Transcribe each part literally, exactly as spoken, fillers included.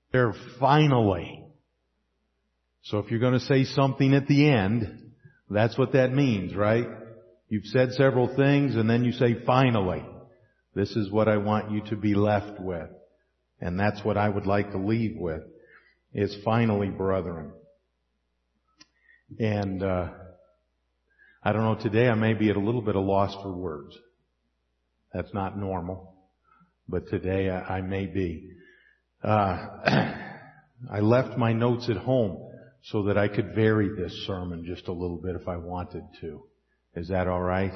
They're finally. So if you're going to say something at the end, that's what that means, right? You've said several things and then you say finally. This is what I want you to be left with. And that's what I would like to leave with, is finally, brethren. And, uh, I don't know, today I may be at a little bit of loss for words. That's not normal. But today I, I may be. Uh, I left my notes at home so that I could vary this sermon just a little bit if I wanted to. Is that all right?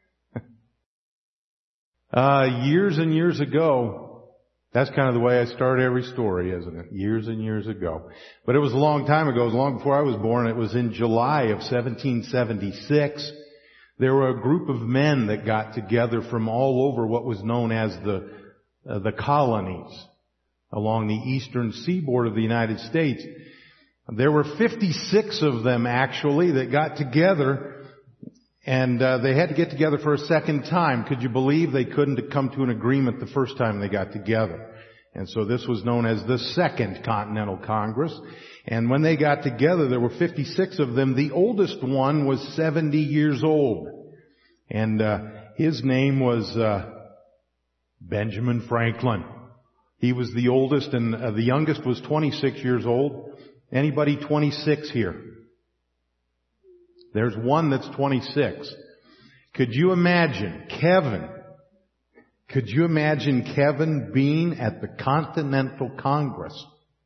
uh, years and years ago, that's kind of the way I start every story, isn't it? Years and years ago. But it was a long time ago. It was long before I was born. It was in July of seventeen seventy-six. There were a group of men that got together from all over what was known as the uh, the colonies along the eastern seaboard of the United States. There were fifty-six of them actually that got together, and uh, they had to get together for a second time. Could you believe they couldn't come to an agreement the first time they got together? And so this was known as the Second Continental Congress. And when they got together, there were fifty-six of them. The oldest one was seventy years old. And uh, his name was uh, Benjamin Franklin. He was the oldest, and uh, the youngest was twenty-six years old. Anybody twenty-six here? There's one that's twenty-six. Could you imagine Kevin? Could you imagine Kevin being at the Continental Congress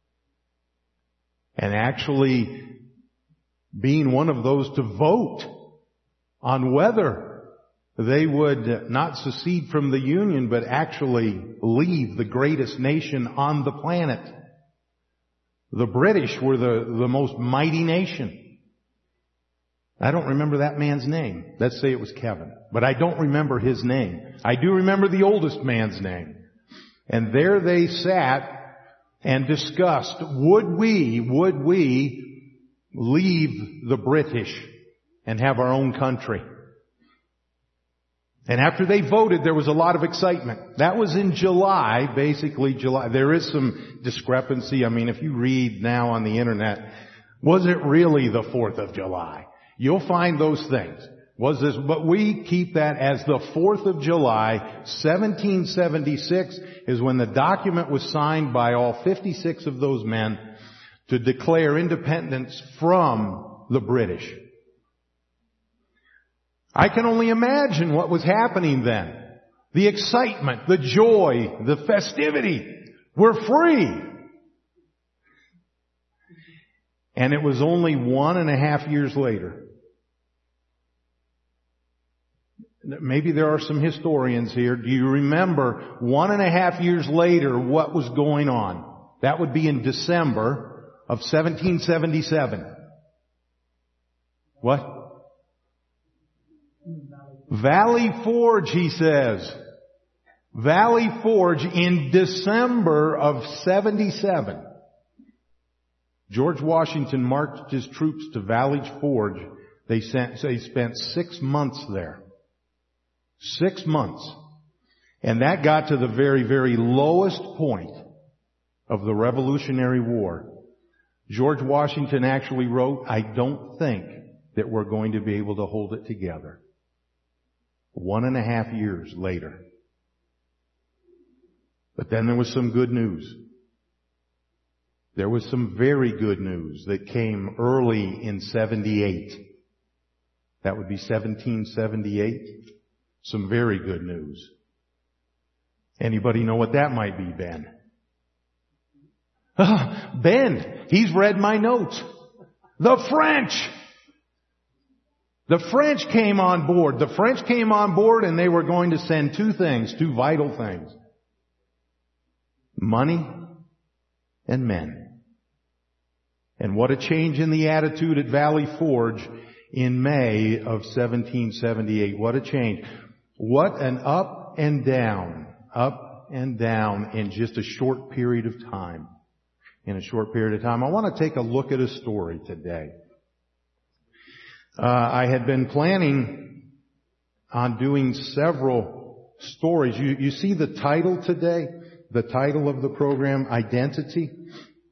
and actually being one of those to vote on whether they would not secede from the Union, but actually leave the greatest nation on the planet? The British were the, the most mighty nation. I don't remember that man's name. Let's say it was Kevin. But I don't remember his name. I do remember the oldest man's name. And there they sat and discussed, would we, would we leave the British and have our own country? And after they voted, there was a lot of excitement. That was in July, basically July. There is some discrepancy. I mean, if you read now on the internet, was it really the fourth of July? You'll find those things. Was this, but we keep that as the fourth of July, seventeen seventy-six is when the document was signed by all fifty-six of those men to declare independence from the British. I can only imagine what was happening then. The excitement, the joy, the festivity. We're free. And it was only one and a half years later. Maybe there are some historians here. Do you remember one and a half years later what was going on? That would be in December of seventeen seventy-seven. What? Valley Forge, he says. Valley Forge in December of seventy-seven. George Washington marched his troops to Valley Forge. They sent, they spent six months there. Six months. And that got to the very, very lowest point of the Revolutionary War. George Washington actually wrote, I don't think that we're going to be able to hold it together. One and a half years later. But then there was some good news. There was some very good news that came early in seventy-eight. That would be seventeen seventy-eight. Some very good news. Anybody know what that might be, Ben? Ah, Ben, he's read my notes. The French! The French came on board. The French came on board and they were going to send two things, two vital things. Money and men. And what a change in the attitude at Valley Forge in May of seventeen seventy-eight. What a change. What an up and down, up and down in just a short period of time. In a short period of time. I want to take a look at a story today. Uh, I had been planning on doing several stories. You, you see the title today? The title of the program, Identity.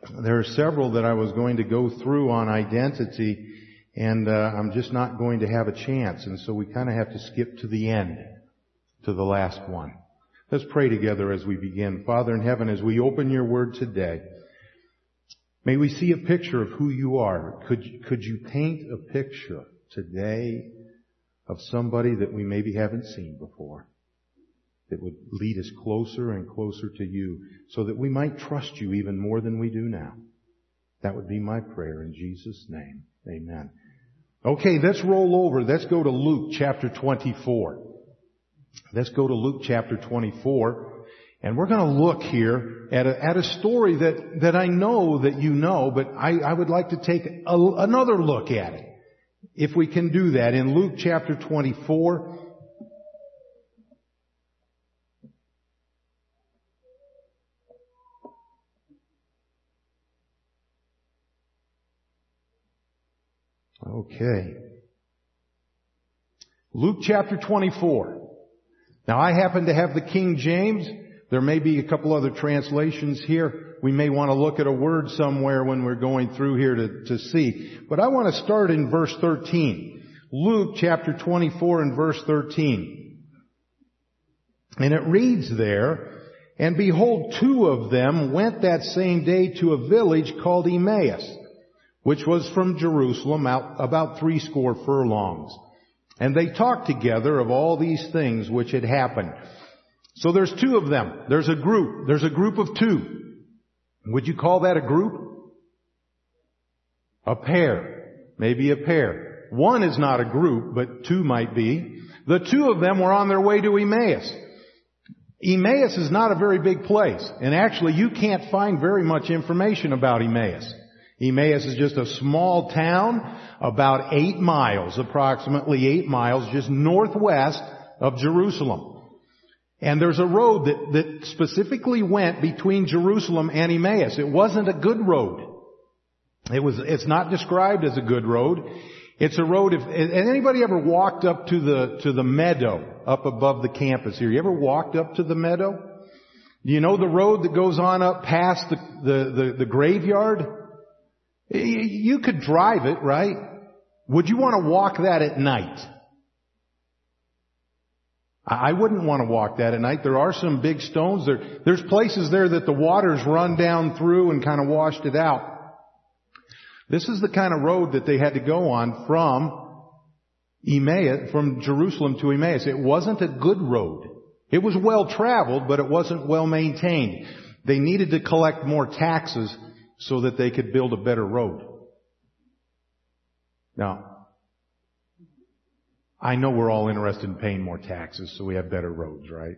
there are several that I was going to go through on identity, and uh, I'm just not going to have a chance. And so we kind of have to skip to the end, to the last one. Let's pray together as we begin. Father in heaven, as we open your word today, may we see a picture of who you are. Could, could you paint a picture today of somebody that we maybe haven't seen before, that would lead us closer and closer to you so that we might trust you even more than we do now? That would be my prayer in Jesus' name. Amen. Okay, let's roll over. Let's go to Luke chapter twenty-four. Let's go to Luke chapter twenty-four. And we're going to look here at a, at a story that, that I know that you know, but I, I would like to take a, another look at it. If we can do that in Luke chapter twenty-four. Okay. Luke chapter twenty-four. Now I happen to have the King James. There may be a couple other translations here. We may want to look at a word somewhere when we're going through here to, to see. But I want to start in verse thirteen. Luke chapter twenty-four and verse thirteen. And it reads there, "And behold, two of them went that same day to a village called Emmaus, which was from Jerusalem out about threescore furlongs. And they talked together of all these things which had happened." So there's two of them. There's a group. There's a group of two. Would you call that a group? A pair. Maybe a pair. One is not a group, but two might be. The two of them were on their way to Emmaus. Emmaus is not a very big place. And actually you can't find very much information about Emmaus. Emmaus is just a small town, about eight miles, approximately eight miles, just northwest of Jerusalem. And there's a road that, that specifically went between Jerusalem and Emmaus. It wasn't a good road. It was, it's not described as a good road. It's a road, if, and anybody ever walked up to the, to the meadow up above the campus here? You ever walked up to the meadow? Do you know the road that goes on up past the, the, the, the graveyard? You could drive it, right? Would you want to walk that at night? I wouldn't want to walk that at night. There are some big stones. There, there's places there that the waters run down through and kind of washed it out. This is the kind of road that they had to go on from Emmaus, from Jerusalem to Emmaus. It wasn't a good road. It was well traveled, but it wasn't well maintained. They needed to collect more taxes so that they could build a better road. Now, I know we're all interested in paying more taxes so we have better roads, right?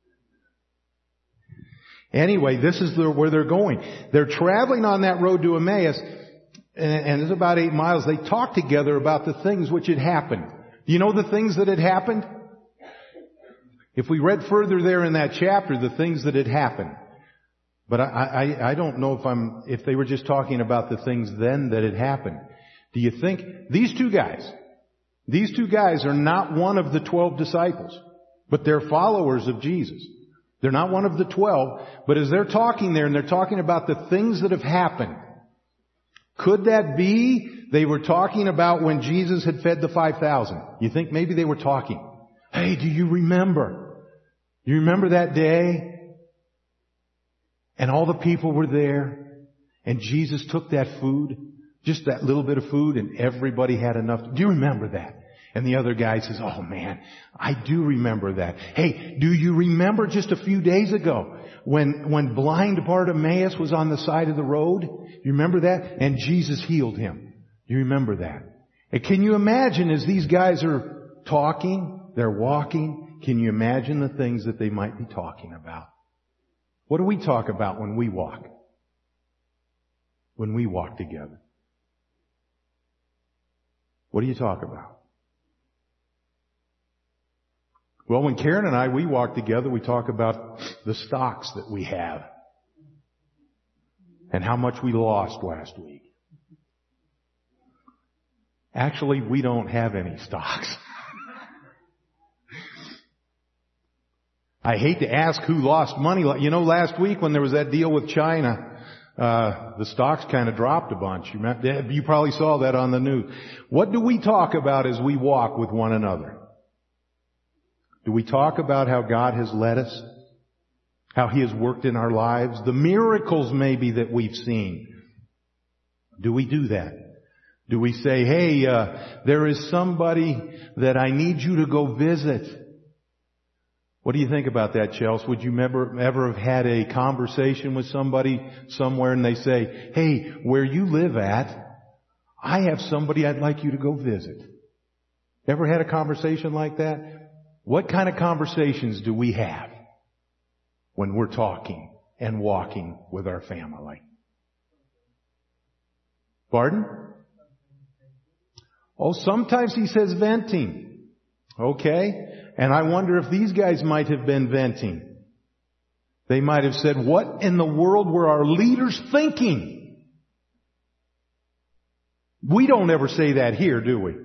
Anyway, this is the, where they're going. They're traveling on that road to Emmaus, and, and it's about eight miles. They talk together about the things which had happened. Do you know the things that had happened? If we read further there in that chapter, the things that had happened. But I, I, I don't know if I'm, if they were just talking about the things then that had happened. Do you think these two guys, these two guys are not one of the twelve disciples, but they're followers of Jesus. They're not one of the twelve, but as they're talking there and they're talking about the things that have happened, could that be they were talking about when Jesus had fed the five thousand? You think maybe they were talking, hey, do you remember? You remember that day? And all the people were there, and Jesus took that food, just that little bit of food, and everybody had enough. Do you remember that? And the other guy says, oh man, I do remember that. Hey, do you remember just a few days ago when, when blind Bartimaeus was on the side of the road? You remember that? And Jesus healed him. Do you remember that? And can you imagine as these guys are talking, they're walking, can you imagine the things that they might be talking about? What do we talk about when we walk? When we walk together? What do you talk about? Well, when Karen and I, we walk together, we talk about the stocks that we have and how much we lost last week. Actually, we don't have any stocks. I hate to ask who lost money. You know, last week when there was that deal with China, Uh, the stocks kind of dropped a bunch. You, met, you probably saw that on the news. What do we talk about as we walk with one another? Do we talk about how God has led us? How He has worked in our lives? The miracles maybe that we've seen. Do we do that? Do we say, hey, uh, there is somebody that I need you to go visit? What do you think about that, Chelsea? Would you ever, ever have had a conversation with somebody somewhere and they say, hey, where you live at, I have somebody I'd like you to go visit. Ever had a conversation like that? What kind of conversations do we have when we're talking and walking with our family? Pardon? Oh, sometimes he says venting. Okay? And I wonder if these guys might have been venting. They might have said, what in the world were our leaders thinking? We don't ever say that here, do we?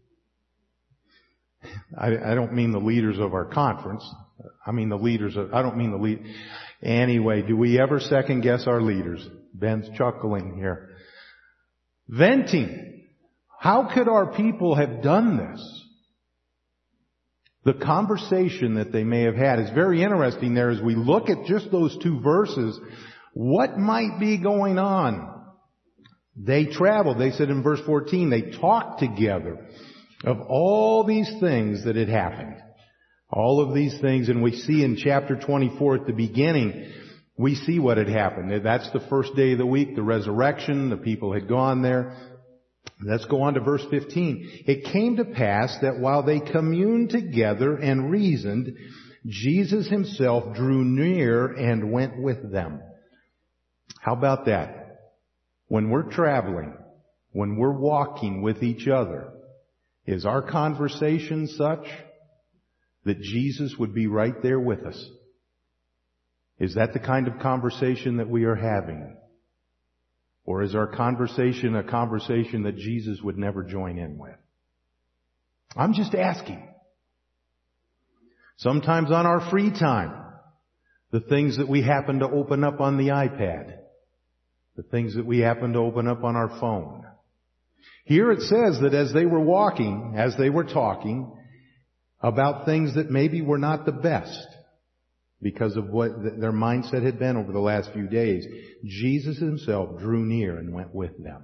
I, I don't mean the leaders of our conference. I mean the leaders of, I don't mean the lead. Anyway, do we ever second guess our leaders? Ben's chuckling here. Venting. How could our people have done this? The conversation that they may have had is very interesting there as we look at just those two verses. What might be going on? They traveled. They said in verse fourteen, they talked together of all these things that had happened. All of these things, and we see in chapter twenty-four at the beginning, we see what had happened. That's the first day of the week, the resurrection. The people had gone there. Let's go on to verse fifteen. It came to pass that while they communed together and reasoned, Jesus Himself drew near and went with them. How about that? When we're traveling, when we're walking with each other, is our conversation such that Jesus would be right there with us? Is that the kind of conversation that we are having? Or is our conversation a conversation that Jesus would never join in with? I'm just asking. Sometimes on our free time, the things that we happen to open up on the iPad, the things that we happen to open up on our phone. Here it says that as they were walking, as they were talking about things that maybe were not the best, because of what their mindset had been over the last few days, Jesus Himself drew near and went with them.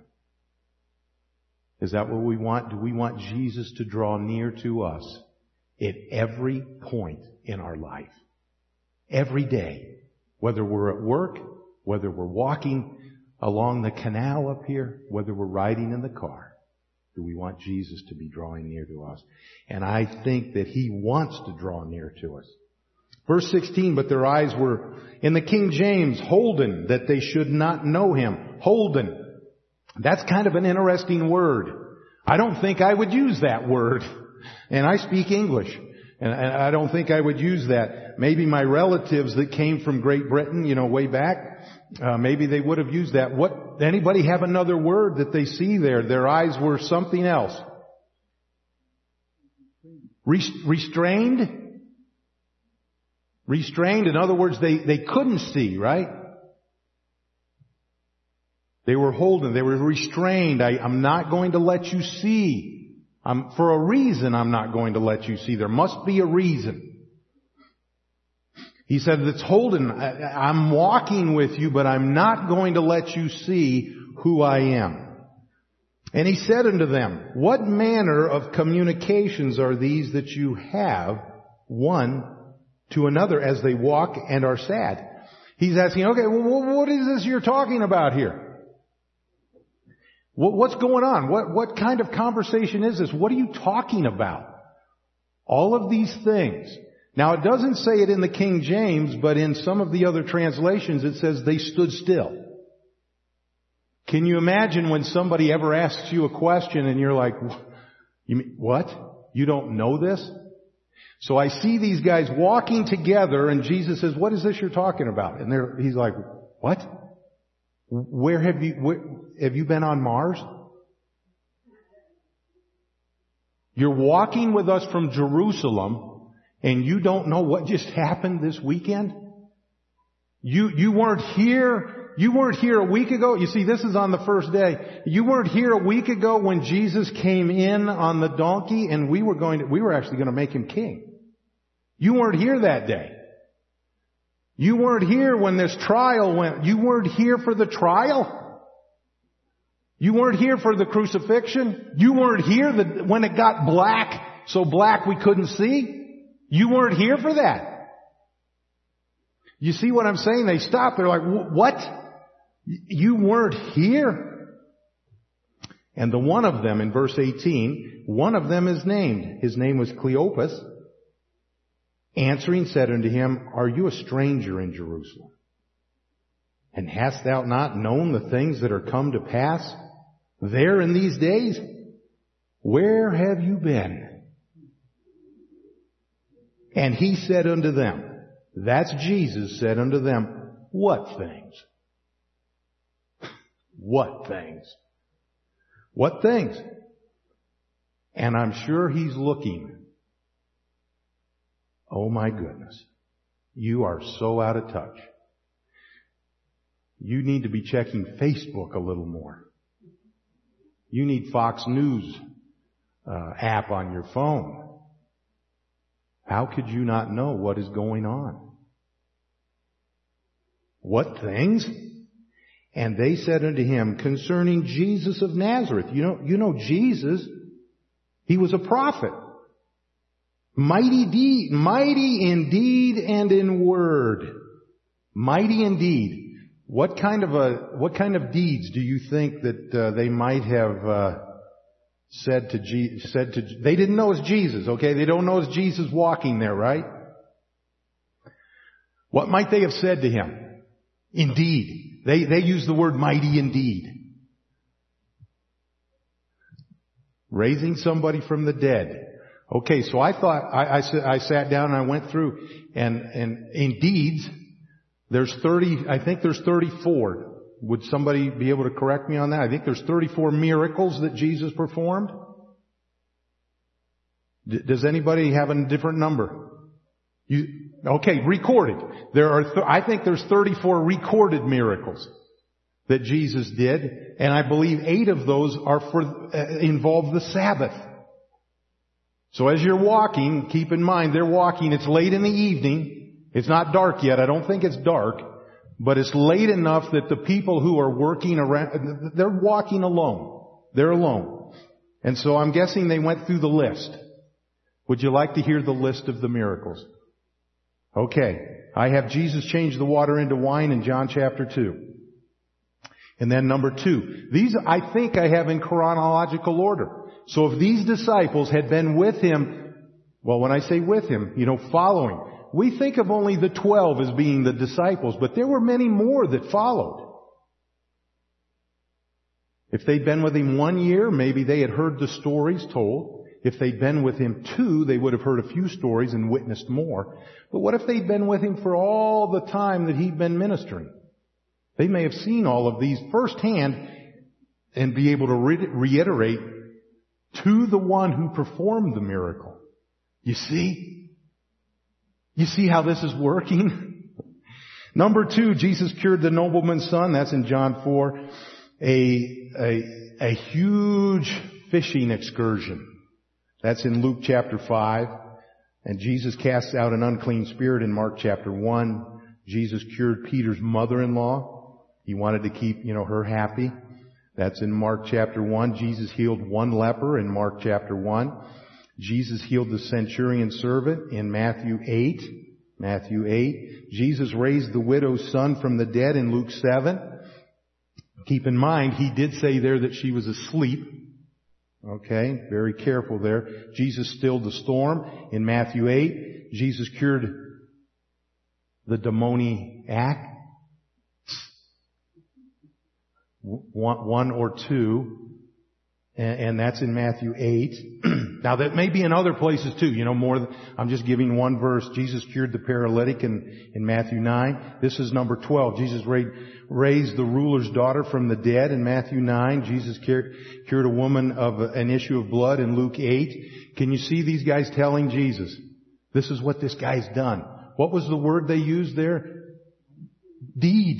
Is that what we want? Do we want Jesus to draw near to us at every point in our life? Every day. Whether we're at work, whether we're walking along the canal up here, whether we're riding in the car. Do we want Jesus to be drawing near to us? And I think that He wants to draw near to us. Verse sixteen, but their eyes were, in the King James, holden, that they should not know Him. Holden. That's kind of an interesting word. I don't think I would use that word. And I speak English. And I don't think I would use that. Maybe my relatives that came from Great Britain, you know, way back, uh, maybe they would have used that. What, anybody have another word that they see there? Their eyes were something else. Restrained? Restrained, in other words, they, they couldn't see, right? They were holding, they were restrained. I, I'm not going to let you see. I'm, for a reason I'm not going to let you see. There must be a reason. He said, it's holding, I, I'm walking with you, but I'm not going to let you see who I am. And He said unto them, what manner of communications are these that you have, one to another, as they walk and are sad? He's asking, okay, well, what is this you're talking about here? What's going on? What, what kind of conversation is this? What are you talking about? All of these things. Now, it doesn't say it in the King James, but in some of the other translations it says they stood still. Can you imagine when somebody ever asks you a question and you're like, you mean, what? You don't know this? So I see these guys walking together and Jesus says, what is this you're talking about? And they're, he's like, what? Where have you, where, have you been on Mars? You're walking with us from Jerusalem and you don't know what just happened this weekend? You, you weren't here you weren't here a week ago. You see, this is on the first day. You weren't here a week ago when Jesus came in on the donkey and we were going to, we were actually going to make him king. You weren't here that day. You weren't here when this trial went. You weren't here for the trial. You weren't here for the crucifixion. You weren't here the, when it got black, so black we couldn't see. You weren't here for that. You see what I'm saying? They stopped. They're like, what? You weren't here? And the one of them in verse eighteen, one of them is named. His name was Cleopas. Answering said unto him, Are you a stranger in Jerusalem? And hast thou not known the things that are come to pass there in these days? Where have you been? And he said unto them, that's Jesus said unto them, what things? What things? What things? And I'm sure he's looking. Oh my goodness. You are so out of touch. You need to be checking Facebook a little more. You need Fox News uh, app on your phone. How could you not know what is going on? What things? And they said unto him, concerning Jesus of Nazareth. You know, you know Jesus, he was a prophet. Mighty deed, mighty in deed and in word. Mighty indeed. What kind of a, what kind of deeds do you think that uh, they might have uh, said to Je- said to? They didn't know it's Jesus, okay? They don't know it's Jesus walking there, right? What might they have said to him? Indeed. They, they use the word mighty indeed. Raising somebody from the dead. Okay, so I thought, I, I, I sat down and I went through, and, and in deeds, there's thirty, I think there's thirty-four. Would somebody be able to correct me on that? I think there's thirty-four miracles that Jesus performed. D- does anybody have a different number? You, okay, recorded. There are, th- I think there's thirty-four recorded miracles that Jesus did, and I believe eight of those are for, uh, involve the Sabbath. So as you're walking, keep in mind, they're walking, it's late in the evening. It's not dark yet. I don't think it's dark, but it's late enough that the people who are working around, they're walking alone. They're alone. And so I'm guessing they went through the list. Would you like to hear the list of the miracles? Okay. I have Jesus change the water into wine in John chapter two. And then number two. These I think I have in chronological order. So if these disciples had been with him, well, when I say with him, you know, following, we think of only the twelve as being the disciples, but there were many more that followed. If they'd been with him one year, maybe they had heard the stories told. If they'd been with him two, they would have heard a few stories and witnessed more. But what if they'd been with him for all the time that he'd been ministering? They may have seen all of these firsthand and be able to re- reiterate to the one who performed the miracle. You see? You see how this is working? Number two, Jesus cured the nobleman's son. That's in John four. A, a, a huge fishing excursion. That's in Luke chapter five. And Jesus casts out an unclean spirit in Mark chapter one. Jesus cured Peter's mother-in-law. He wanted to keep, you know, her happy. That's in Mark chapter one. Jesus healed one leper in Mark chapter one. Jesus healed the centurion servant in Matthew eight. Matthew eight. Jesus raised the widow's son from the dead in Luke seven. Keep in mind, he did say there that she was asleep. Okay, very careful there. Jesus stilled the storm in Matthew eight. Jesus cured the demoniac. One, one or two. And, and that's in Matthew eight. Now that may be in other places too, you know, more than, I'm just giving one verse. Jesus cured the paralytic in, in Matthew nine. This is number twelve. Jesus raised, raised the ruler's daughter from the dead in Matthew nine. Jesus cured, cured a woman of an issue of blood in Luke eight. Can you see these guys telling Jesus, this is what this guy's done? What was the word they used there? Deed.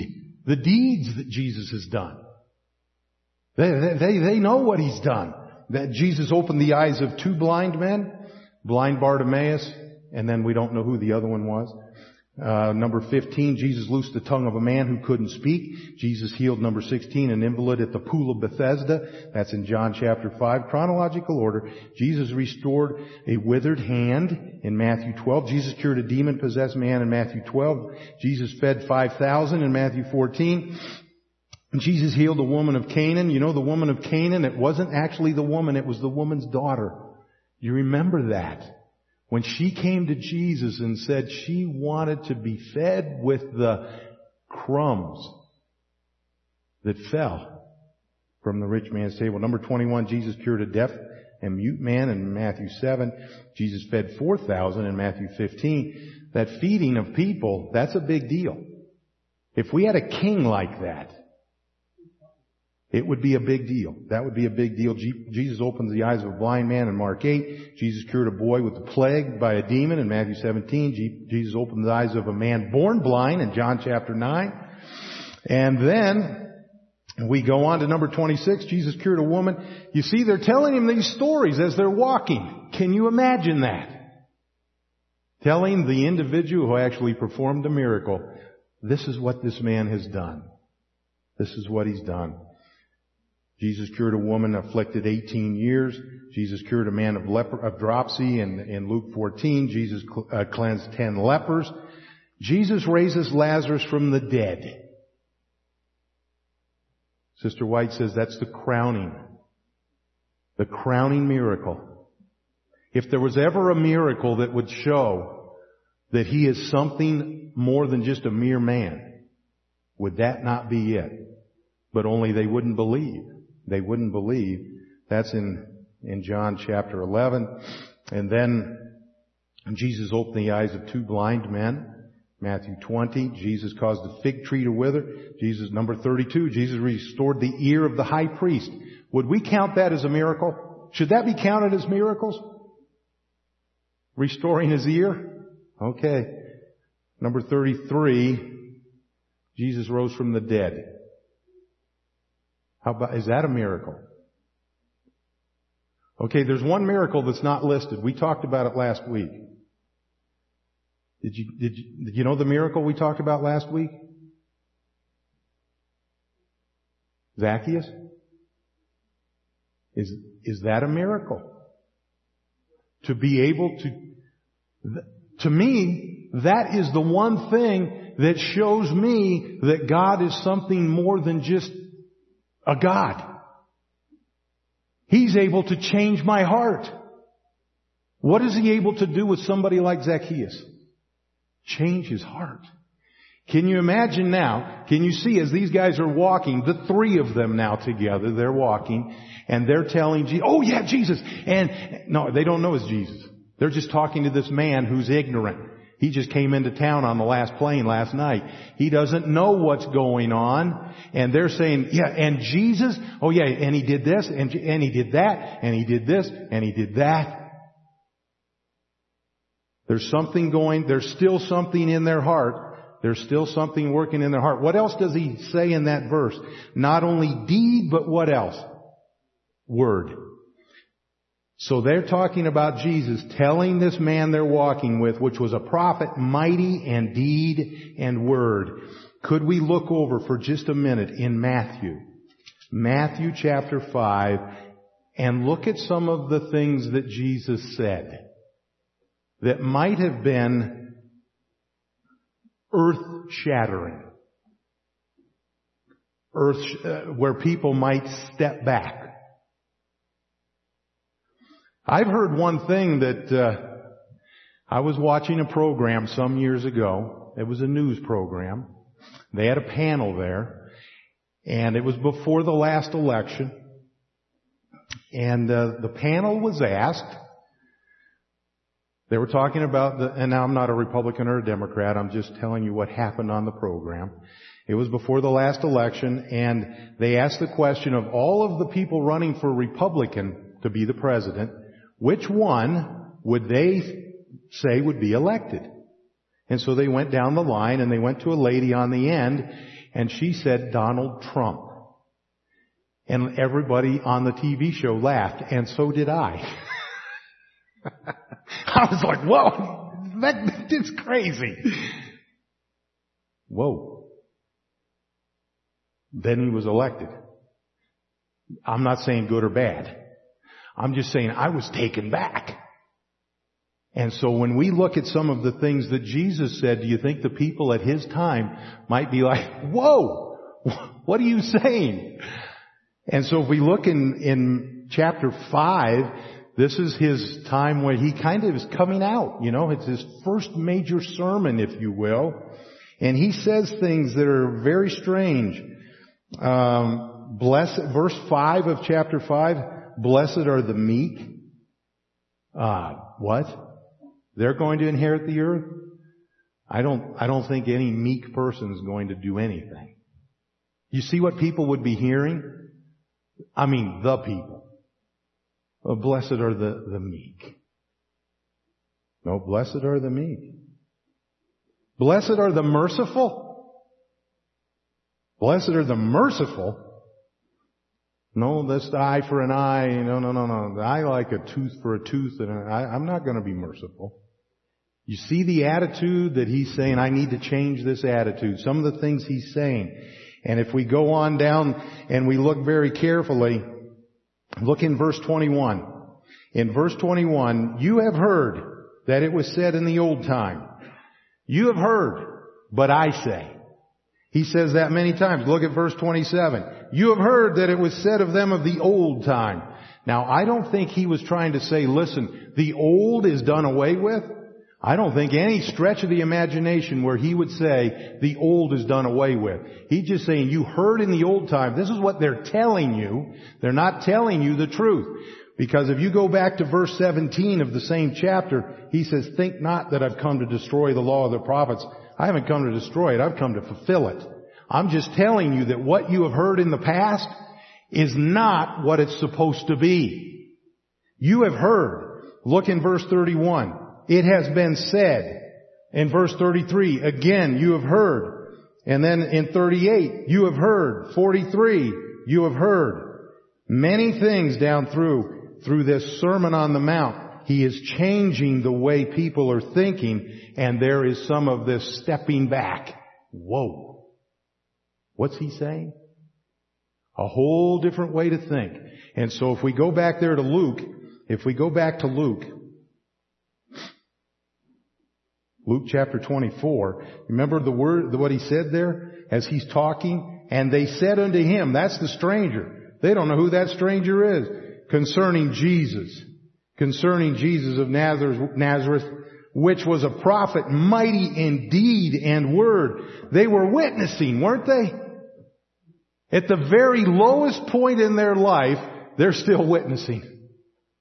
the deeds that Jesus has done. They, they, they know what He's done. That Jesus opened the eyes of two blind men, blind Bartimaeus, and then we don't know who the other one was. Uh, number fifteen, Jesus loosed the tongue of a man who couldn't speak. Jesus healed, number sixteen, an invalid at the pool of Bethesda. That's in John chapter five. Chronological order. Jesus restored a withered hand in Matthew twelve. Jesus cured a demon-possessed man in Matthew twelve. Jesus fed five thousand in Matthew fourteen. Jesus healed a woman of Canaan. You know, the woman of Canaan, it wasn't actually the woman, it was the woman's daughter. You remember that? When she came to Jesus and said she wanted to be fed with the crumbs that fell from the rich man's table. Number twenty-one, Jesus cured a deaf and mute man in Matthew seven. Jesus fed four thousand in Matthew fifteen. That feeding of people, that's a big deal. If we had a king like that, it would be a big deal. That would be a big deal. Jesus opens the eyes of a blind man in Mark eight. Jesus cured a boy with the plague by a demon in Matthew seventeen. Jesus opened the eyes of a man born blind in John chapter nine. And then we go on to number twenty-six. Jesus cured a woman. You see, they're telling him these stories as they're walking. Can you imagine that? Telling the individual who actually performed the miracle, this is what this man has done. This is what he's done. Jesus cured a woman afflicted eighteen years. Jesus cured a man of leper, of dropsy in, in Luke fourteen. Jesus cl- uh, cleansed ten lepers. Jesus raises Lazarus from the dead. Sister White says that's the crowning. The crowning miracle. If there was ever a miracle that would show that He is something more than just a mere man, would that not be it? But only they wouldn't believe. They wouldn't believe. That's in, in John chapter eleven. And then Jesus opened the eyes of two blind men. Matthew twenty. Jesus caused the fig tree to wither. Jesus, number thirty-two, Jesus restored the ear of the high priest. Would we count that as a miracle? Should that be counted as miracles? Restoring his ear? Okay. Number thirty-three, Jesus rose from the dead. How about, is that a miracle? Okay, there's one miracle that's not listed. We talked about it last week. Did you, did you, did you know the miracle we talked about last week? Zacchaeus? Is, is that a miracle? To be able to, to me, that is the one thing that shows me that God is something more than just a God. He's able to change my heart. What is He able to do with somebody like Zacchaeus? Change his heart. Can you imagine now, can you see as these guys are walking, the three of them now together, they're walking, and they're telling Jesus, oh yeah, Jesus, and no, they don't know it's Jesus. They're just talking to this man who's ignorant. He just came into town on the last plane last night. He doesn't know what's going on. And they're saying, yeah, and Jesus, oh yeah, and He did this, and, and He did that, and He did this, and He did that. There's something going, there's still something in their heart. There's still something working in their heart. What else does He say in that verse? Not only deed, but what else? Word. So they're talking about Jesus telling this man they're walking with, which was a prophet, mighty in deed and word. Could we look over for just a minute in Matthew? Matthew chapter five, and look at some of the things that Jesus said that might have been earth-shattering. Earth, uh, where people might step back. I've heard one thing that uh, I was watching a program some years ago. It was a news program. They had a panel there, and it was before the last election. And uh, the panel was asked, they were talking about the, and now I'm not a Republican or a Democrat, I'm just telling you what happened on the program. It was before the last election, and they asked the question of all of the people running for Republican to be the president, which one would they say would be elected? And so they went down the line, and they went to a lady on the end, And she said Donald Trump. And everybody on the T V show laughed, and so did I. I was like, whoa, that, that's crazy. Whoa. Then he was elected. I'm not saying good or bad. I'm just saying I was taken back. And so when we look at some of the things that Jesus said, do you think the people at his time might be like, whoa, what are you saying? And so if we look in, in chapter five, this is his time where he kind of is coming out, you know, it's his first major sermon, if you will. And he says things that are very strange. Um, blessed, verse five of chapter five, blessed are the meek. Uh, what? They're going to inherit the earth? I don't, I don't think any meek person is going to do anything. You see what people would be hearing? I mean, the people. Oh, blessed are the, the meek. No, blessed are the meek. Blessed are the merciful. Blessed are the merciful. No, this eye for an eye. No, no, no, no. I like a tooth for a tooth, and I, I'm not going to be merciful. You see the attitude that he's saying, I need to change this attitude. Some of the things he's saying. And if we go on down and we look very carefully, look in verse twenty-one. In verse twenty-one, you have heard that it was said in the old time. You have heard, but I say. He says that many times. Look at verse twenty-seven. You have heard that it was said of them of the old time. Now, I don't think he was trying to say, listen, the old is done away with. I don't think any stretch of the imagination where he would say the old is done away with. He's just saying you heard in the old time. This is what they're telling you. They're not telling you the truth. Because if you go back to verse seventeen of the same chapter, he says, think not that I've come to destroy the law of the prophets. I haven't come to destroy it. I've come to fulfill it. I'm just telling you that what you have heard in the past is not what it's supposed to be. You have heard. Look in verse thirty-one. It has been said. In verse thirty-three, again, you have heard. And then in thirty-eight, you have heard. forty-three, you have heard. Many things down through, through this Sermon on the Mount. He is changing the way people are thinking, and there is some of this stepping back. Whoa. What's he saying? A whole different way to think. And so if we go back there to Luke, if we go back to Luke, Luke chapter twenty-four, remember the word, what he said there as he's talking? And they said unto him, that's the stranger. They don't know who that stranger is. Concerning Jesus. Concerning Jesus of Nazareth, Nazareth, which was a prophet, mighty in deed and word. They were witnessing, weren't they? At the very lowest point in their life, they're still witnessing.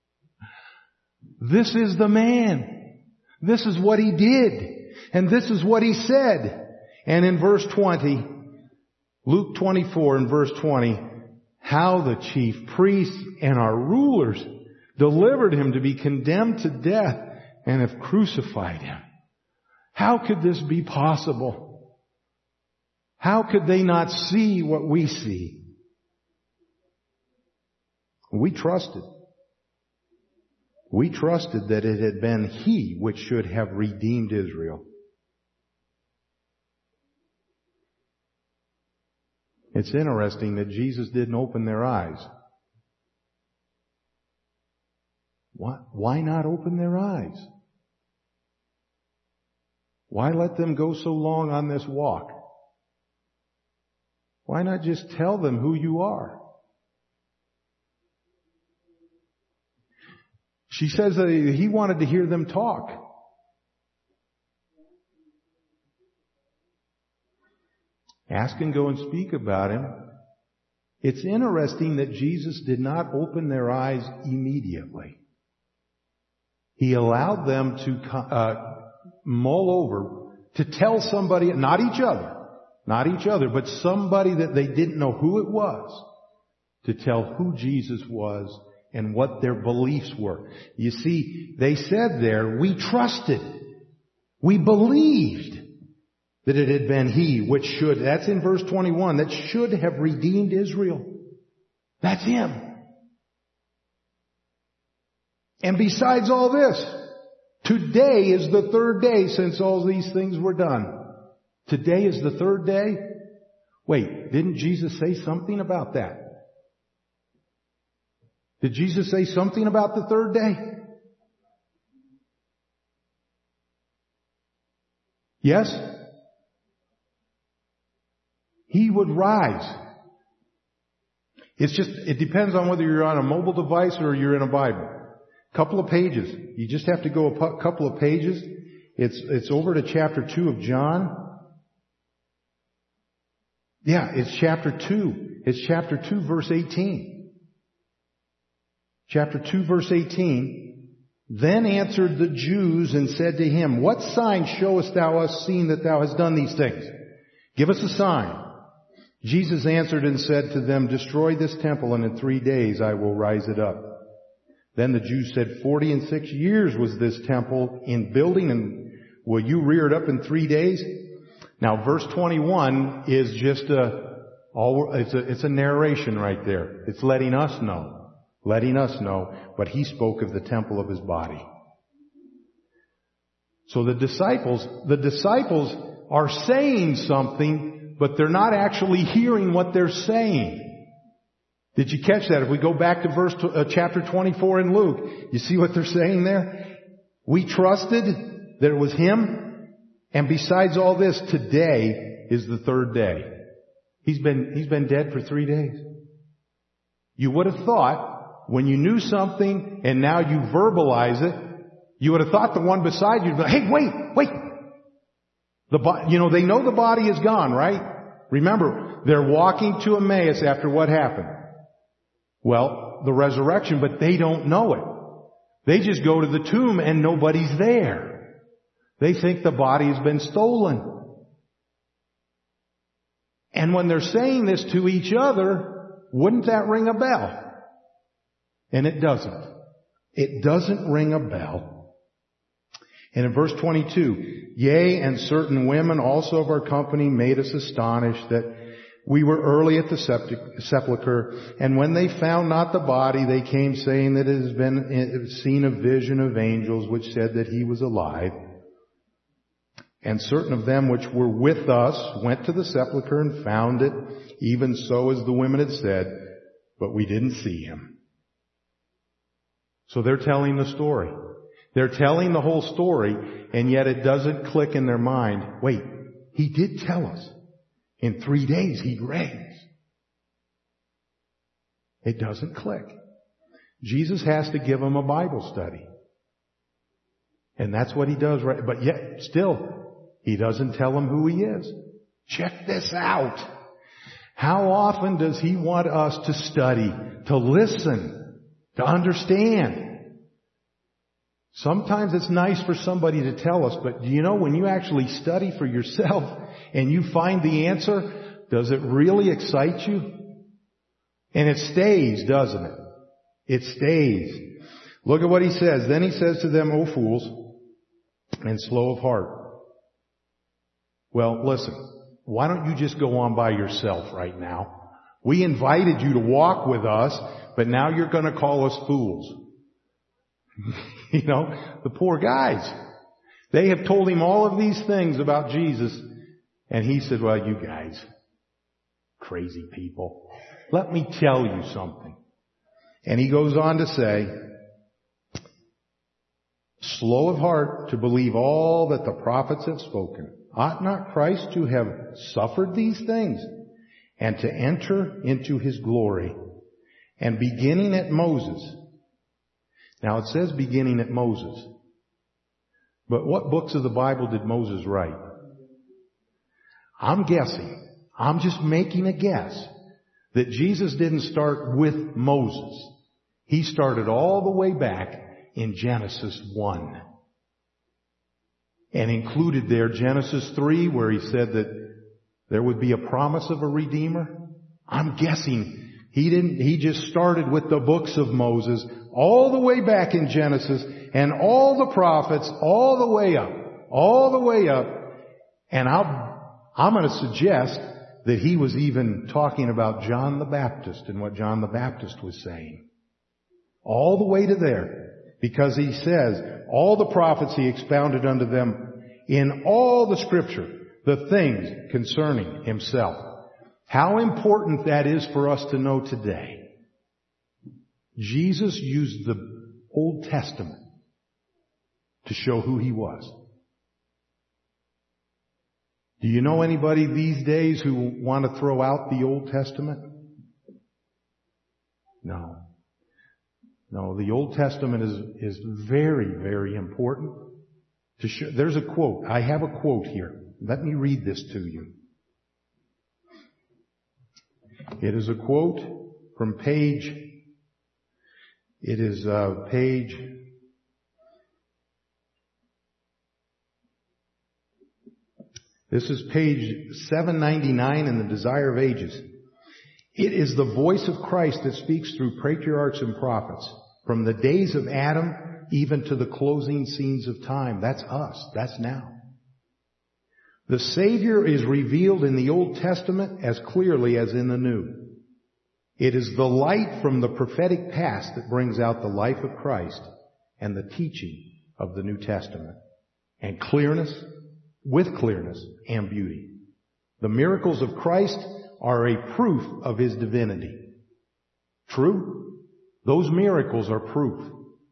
This is the man. This is what he did. And this is what he said. And in verse twenty, Luke twenty-four and verse twenty, how the chief priests and our rulers delivered him to be condemned to death and have crucified him. How could this be possible? How could they not see what we see? We trusted. We trusted that it had been he which should have redeemed Israel. It's interesting that Jesus didn't open their eyes. Why, why not open their eyes? Why let them go so long on this walk? Why not just tell them who you are? She says that he wanted to hear them talk. Ask and go and speak about him. It's interesting that Jesus did not open their eyes immediately. He allowed them to uh, mull over, to tell somebody, not each other, not each other, but somebody that they didn't know who it was, to tell who Jesus was and what their beliefs were. You see, they said there, we trusted. We believed. that it had been He which should, that's in verse twenty-one, that should have redeemed Israel. That's Him. And besides all this, today is the third day since all these things were done. Today is the third day? Wait, didn't Jesus say something about that? Did Jesus say something about the third day? Yes? He would rise. It's just, it depends on whether you're on a mobile device or you're in a Bible. Couple of pages. You just have to go a pu- couple of pages. It's, it's over to chapter two of John. Yeah, it's chapter two. It's chapter two verse eighteen. Chapter two verse eighteen. Then answered the Jews and said to him, what sign showest thou us, seeing that thou hast done these things? Give us a sign. Jesus answered and said to them, destroy this temple, and in three days I will rise it up. Then the Jews said, forty and six years was this temple in building, and will you rear it up in three days? Now verse twenty-one is just a, all, it's a, it's a narration right there. It's letting us know, letting us know, but he spoke of the temple of his body. So the disciples, the disciples are saying something, but they're not actually hearing what they're saying. Did you catch that? If we go back to verse, uh, chapter twenty-four in Luke, you see what they're saying there? We trusted that it was Him, and besides all this, today is the third day. He's been, he's been dead for three days. You would have thought, when you knew something and now you verbalize it, you would have thought the one beside you would be like, hey, wait, wait. The bo- you know, they know the body is gone, right? Remember, they're walking to Emmaus after what happened? Well, the resurrection, but they don't know it. They just go to the tomb and nobody's there. They think the body has been stolen. And when they're saying this to each other, wouldn't that ring a bell? And it doesn't. It doesn't ring a bell. And in verse twenty-two, yea, and certain women also of our company made us astonished that we were early at the sepulchre, and when they found not the body, they came saying that it has been seen a vision of angels which said that he was alive. And certain of them which were with us went to the sepulchre and found it, even so as the women had said, but we didn't see him. So they're telling the story. They're telling the whole story, and yet it doesn't click in their mind. Wait, he did tell us. In three days he'd raise. It doesn't click. Jesus has to give them a Bible study. And that's what he does, right? But yet, still, he doesn't tell them who he is. Check this out. How often does he want us to study, to listen, to understand? Sometimes it's nice for somebody to tell us, but do you know when you actually study for yourself and you find the answer, does it really excite you? And it stays, doesn't it? It stays. Look at what he says. Then he says to them, O fools, and slow of heart. Well, listen, why don't you just go on by yourself right now? We invited you to walk with us, but now you're going to call us fools. You know, the poor guys. They have told him all of these things about Jesus, and he said, well, you guys, crazy people, let me tell you something. And he goes on to say, slow of heart to believe all that the prophets have spoken. Ought not Christ to have suffered these things and to enter into his glory? And beginning at Moses. Now it says beginning at Moses. But what books of the Bible did Moses write? I'm guessing, I'm just making a guess, that Jesus didn't start with Moses. He started all the way back in Genesis one. And included there Genesis three, where he said that there would be a promise of a Redeemer. I'm guessing he didn't, he just started with the books of Moses all the way back in Genesis and all the prophets all the way up, all the way up. And I'll I'm going to suggest that he was even talking about John the Baptist and what John the Baptist was saying. All the way to there. Because he says, all the prophets he expounded unto them in all the scripture, the things concerning himself. How important that is for us to know today. Jesus used the Old Testament to show who he was. Do you know anybody these days who want to throw out the Old Testament? No. No, the Old Testament is, is very, very important. To show, there's a quote. I have a quote here. Let me read this to you. It is a quote from page, it is uh, page This is page seven ninety-nine in the Desire of Ages. It is the voice of Christ that speaks through patriarchs and prophets from the days of Adam even to the closing scenes of time. That's us. That's now. The Savior is revealed in the Old Testament as clearly as in the New. It is the light from the prophetic past that brings out the life of Christ and the teaching of the New Testament. And clearness, with clearness and beauty. The miracles of Christ are a proof of his divinity. True? Those miracles are proof.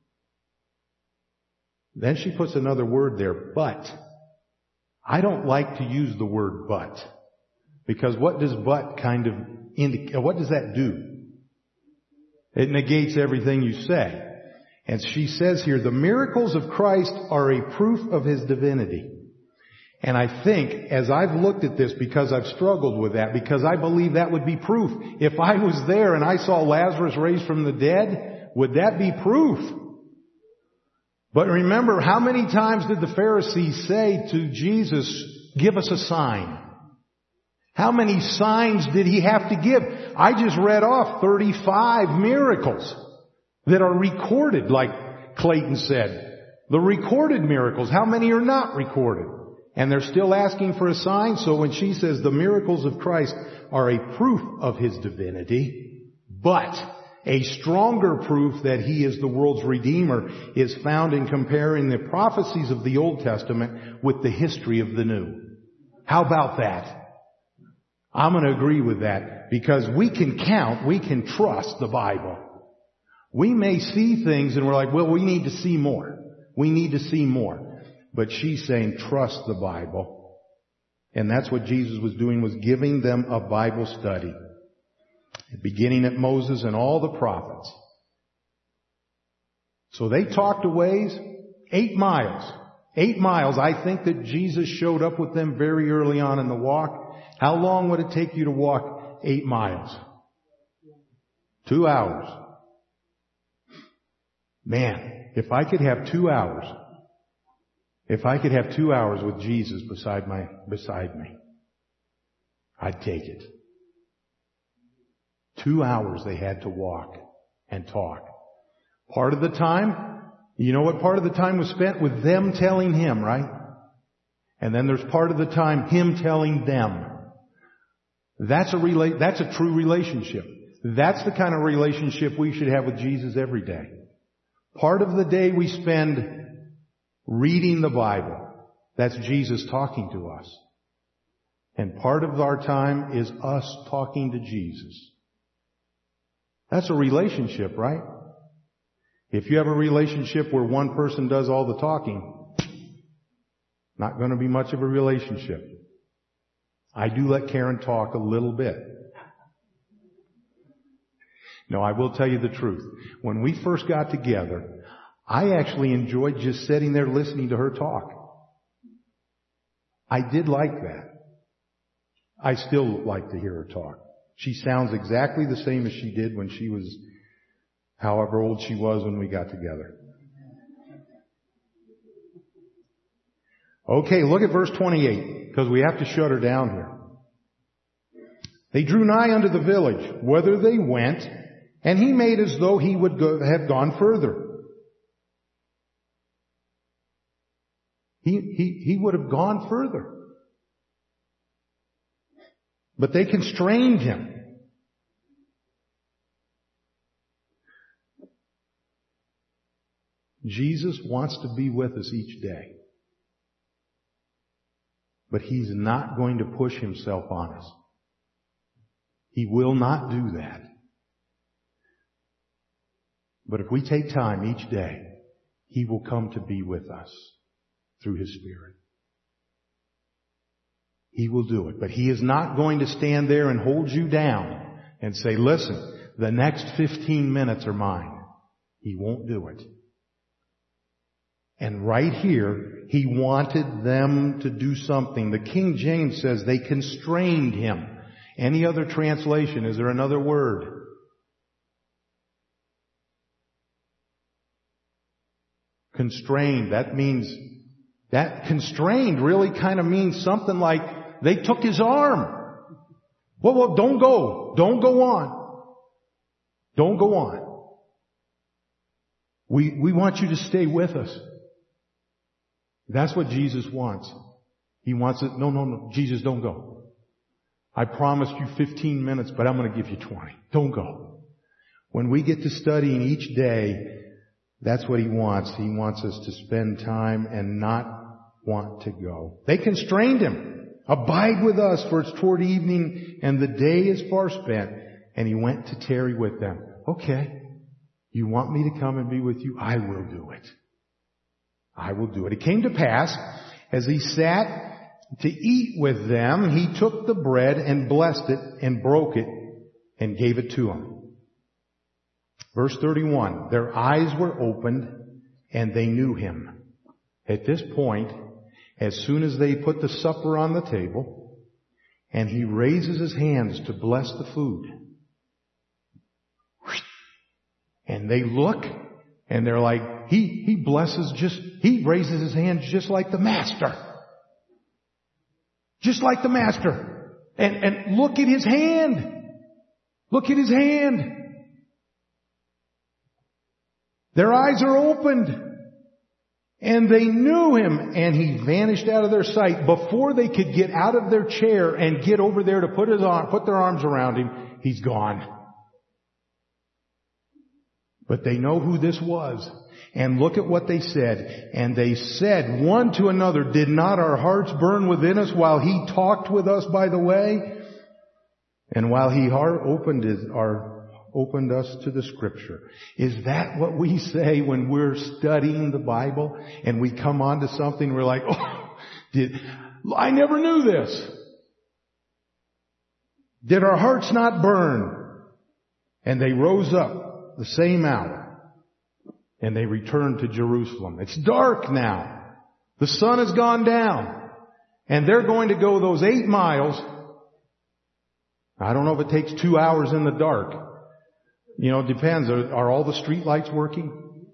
Then she puts another word there, but. I don't like to use the word but. Because what does but kind of indicate? What does that do? It negates everything you say. And she says here, the miracles of Christ are a proof of his divinity. And I think, as I've looked at this, because I've struggled with that, because I believe that would be proof. If I was there and I saw Lazarus raised from the dead, would that be proof? But remember, how many times did the Pharisees say to Jesus, give us a sign? How many signs did he have to give? I just read off thirty-five miracles that are recorded, like Clayton said. The recorded miracles, how many are not recorded? And they're still asking for a sign. So when she says the miracles of Christ are a proof of his divinity, but a stronger proof that he is the world's Redeemer is found in comparing the prophecies of the Old Testament with the history of the New. How about that? I'm going to agree with that, because we can count, we can trust the Bible. We may see things and we're like, well, we need to see more. We need to see more. But she's saying, trust the Bible. And that's what Jesus was doing, was giving them a Bible study. Beginning at Moses and all the prophets. So they talked a ways, eight miles. Eight miles. I think that Jesus showed up with them very early on in the walk. How long would it take you to walk eight miles? Two hours. Man, if I could have two hours, if I could have two hours with Jesus beside my, beside me, I'd take it. Two hours they had to walk and talk. Part of the time, you know what part of the time was spent? With them telling him, right? And then there's part of the time him telling them. That's a rela- that's a true relationship. That's the kind of relationship we should have with Jesus every day. Part of the day we spend reading the Bible. That's Jesus talking to us. And part of our time is us talking to Jesus. That's a relationship, right? If you have a relationship where one person does all the talking, not going to be much of a relationship. I do let Karen talk a little bit. No, I will tell you the truth. When we first got together, I actually enjoyed just sitting there listening to her talk. I did like that. I still like to hear her talk. She sounds exactly the same as she did when she was, however old she was when we got together. Okay, look at verse twenty-eight, because we have to shut her down here. They drew nigh unto the village, whither they went, and he made as though he would go, have gone further. He, he, he would have gone further. But they constrained him. Jesus wants to be with us each day. But He's not going to push Himself on us. He will not do that. But if we take time each day, He will come to be with us through His Spirit. He will do it. But He is not going to stand there and hold you down and say, listen, the next fifteen minutes are mine. He won't do it. And right here, He wanted them to do something. The King James says they constrained Him. Any other translation? Is there another word? Constrained. That means, that constrained really kind of means something like they took His arm. Well, well, don't go. Don't go on. Don't go on. We, we want you to stay with us. That's what Jesus wants. He wants it. No, no, no. Jesus, don't go. I promised you fifteen minutes, but I'm going to give you twenty. Don't go. When we get to studying each day, that's what He wants. He wants us to spend time and not want to go. They constrained Him. Abide with us, for it's toward evening, and the day is far spent. And He went to tarry with them. Okay. You want me to come and be with you? I will do it. I will do it. It came to pass, as He sat to eat with them, He took the bread and blessed it and broke it and gave it to them. Verse thirty-one, their eyes were opened and they knew Him. At this point, as soon as they put the supper on the table, and He raises His hands to bless the food, and they look, and they're like, He, He blesses just, He raises His hands just like the Master. Just like the Master. And, and look at His hand. Look at His hand. Their eyes are opened. And they knew Him, and He vanished out of their sight. Before they could get out of their chair and get over there to put his arm, put their arms around Him, He's gone. But they know who this was. And look at what they said. And they said one to another, did not our hearts burn within us while He talked with us by the way? And while He opened his, our, opened us to the Scripture. Is that what we say when we're studying the Bible and we come on to something, we're like, oh, did, I never knew this. Did our hearts not burn? And they rose up the same hour. And they returned to Jerusalem. It's dark now. The sun has gone down. And they're going to go those eight miles. I don't know if it takes two hours in the dark. You know, it depends. Are, are all the street lights working?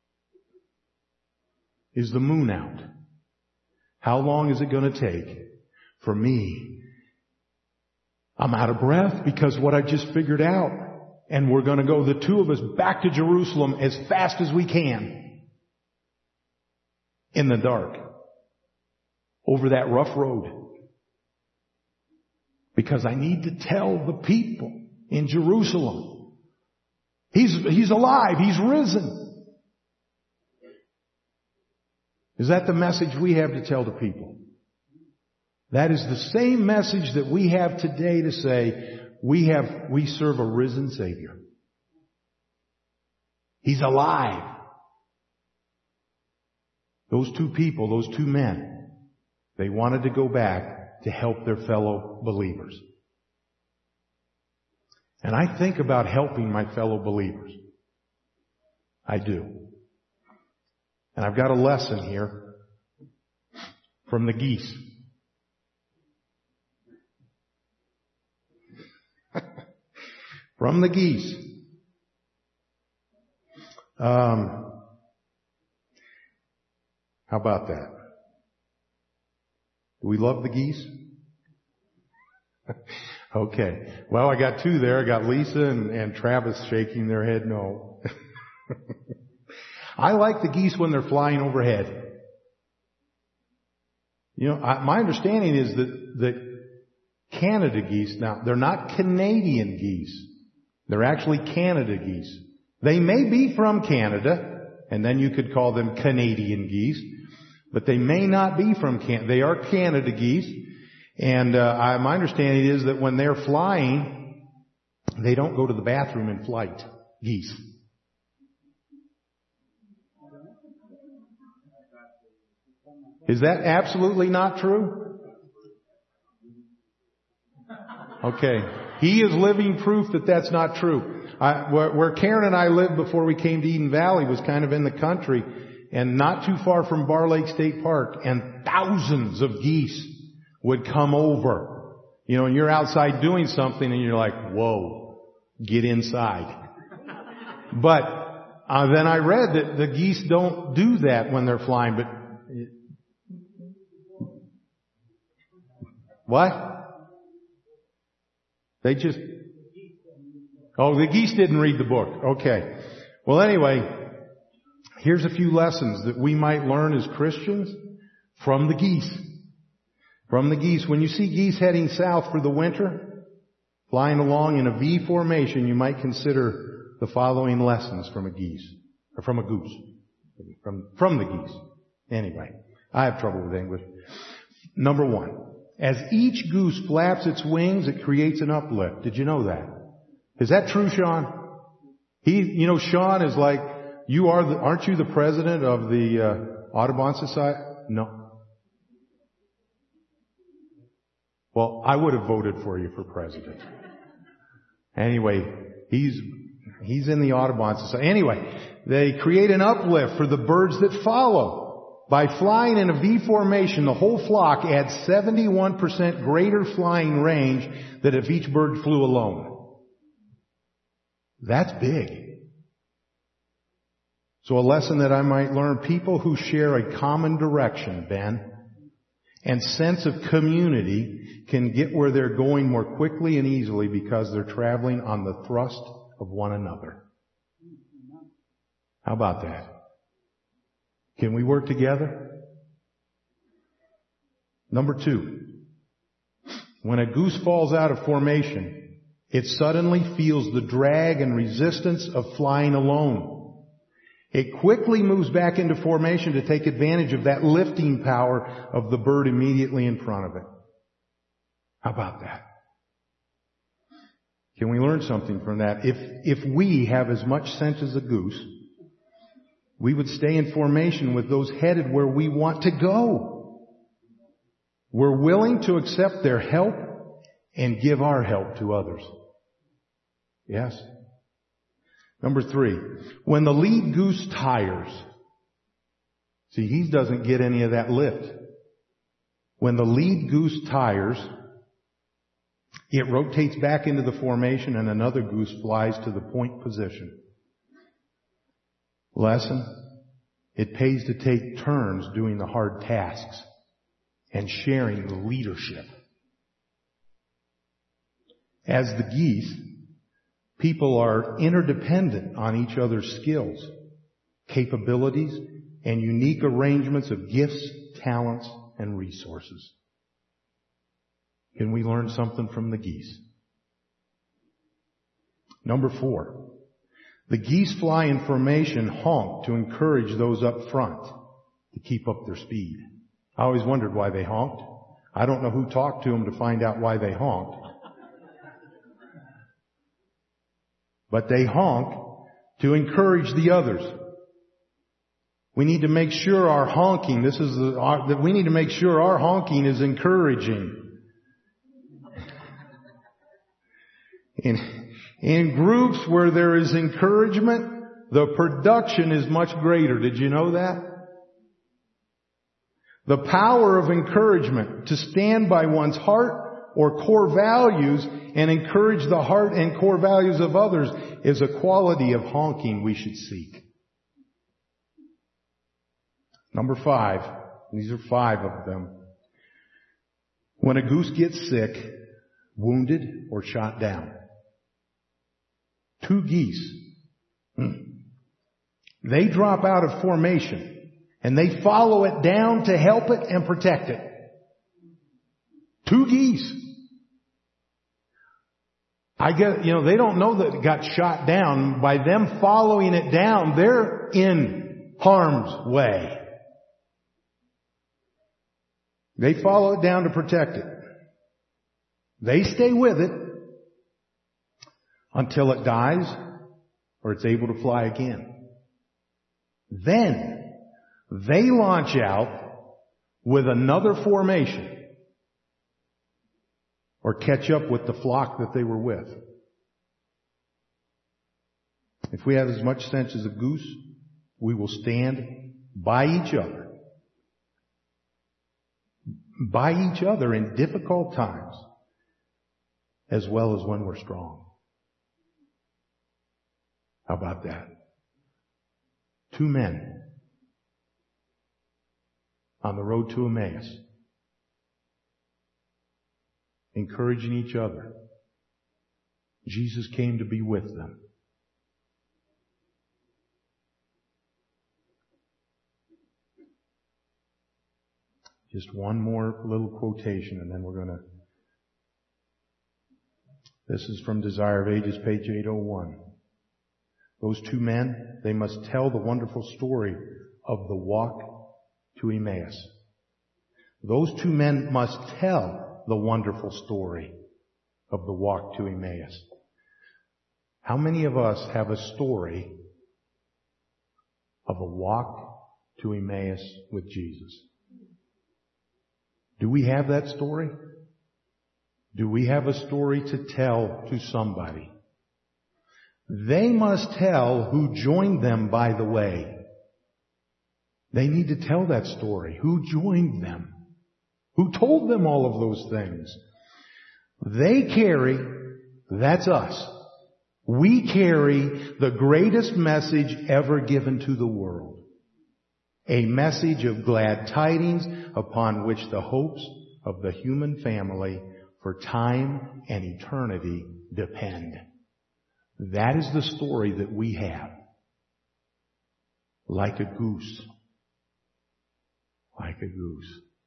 Is the moon out? How long is it going to take? For me, I'm out of breath because what I just figured out. And we're going to go, the two of us, back to Jerusalem as fast as we can. In the dark. Over that rough road. Because I need to tell the people in Jerusalem. He's, he's alive. He's risen. Is that the message we have to tell the people? That is the same message that we have today to say, We have, we serve a risen Savior. He's alive. Those two people, those two men, they wanted to go back to help their fellow believers. And I think about helping my fellow believers. I do. And I've got a lesson here from the geese. From the geese. Um, how about that? Do we love the geese? Okay. Well, I got two there. I got Lisa and, and Travis shaking their head no. I like the geese when they're flying overhead. You know, I, my understanding is that, that Canada geese. Now, they're not Canadian geese. They're actually Canada geese. They may be from Canada, and then you could call them Canadian geese, but they may not be from Canada. They are Canada geese, and uh, I, my understanding is that when they're flying, they don't go to the bathroom in flight. Geese. Is that absolutely not true? Okay. He is living proof that that's not true. I, where, where Karen and I lived before we came to Eden Valley was kind of in the country and not too far from Bar Lake State Park, and thousands of geese would come over. You know, and you're outside doing something and you're like, whoa, get inside. But uh, then I read that the geese don't do that when they're flying, but what? They just, oh, the geese didn't read the book. Okay. Well, anyway, here's a few lessons that we might learn as Christians from the geese. From the geese. When you see geese heading south for the winter, flying along in a V formation, you might consider the following lessons from a geese, or from a goose. From, from the geese. Anyway, I have trouble with English. Number one. As each goose flaps its wings, it creates an uplift. Did you know that? Is that true, Sean? He, you know, Sean is like, you are the, aren't you the president of the uh, Audubon Society? No. Well, I would have voted for you for president. Anyway, he's, he's in the Audubon Society. Anyway, they create an uplift for the birds that follow. By flying in a V formation, the whole flock adds seventy-one percent greater flying range than if each bird flew alone. That's big. So a lesson that I might learn, people who share a common direction, Ben, and sense of community can get where they're going more quickly and easily because they're traveling on the thrust of one another. How about that? Can we work together? Number two, when a goose falls out of formation, it suddenly feels the drag and resistance of flying alone. It quickly moves back into formation to take advantage of that lifting power of the bird immediately in front of it. How about that? Can we learn something from that? If, if we have as much sense as a goose, we would stay in formation with those headed where we want to go. We're willing to accept their help and give our help to others. Yes. Number three, when the lead goose tires, see, he doesn't get any of that lift. When the lead goose tires, it rotates back into the formation and another goose flies to the point position. Lesson, it pays to take turns doing the hard tasks and sharing the leadership. As the geese, people are interdependent on each other's skills, capabilities, and unique arrangements of gifts, talents, and resources. Can we learn something from the geese? Number four. The geese fly in formation honk to encourage those up front to keep up their speed. I always wondered why they honked. I don't know who talked to them to find out why they honked. But they honk to encourage the others. We need to make sure our honking, this is the, our, that we need to make sure our honking is encouraging. In, In groups where there is encouragement, the production is much greater. Did you know that? The power of encouragement to stand by one's heart or core values and encourage the heart and core values of others is a quality of honking we should seek. Number five. These are five of them. When a goose gets sick, wounded, or shot down. Two geese. Hmm. They drop out of formation and they follow it down to help it and protect it. Two geese. I get, you know, they don't know that it got shot down. By them following it down, they're in harm's way. They follow it down to protect it. They stay with it until it dies or it's able to fly again. Then they launch out with another formation or catch up with the flock that they were with. If we have as much sense as a goose, we will stand by each other. By each other in difficult times, as well as when we're strong. How about that? Two men on the road to Emmaus, encouraging each other. Jesus came to be with them. Just one more little quotation and then we're going to... This is from Desire of Ages, page eight oh one. Those two men, they must tell the wonderful story of the walk to Emmaus. Those two men must tell the wonderful story of the walk to Emmaus. How many of us have a story of a walk to Emmaus with Jesus? Do we have that story? Do we have a story to tell to somebody? They must tell who joined them by the way. They need to tell that story. Who joined them? Who told them all of those things? They carry, that's us. We carry the greatest message ever given to the world. A message of glad tidings upon which the hopes of the human family for time and eternity depend. That is the story that we have. Like a goose. Like a goose.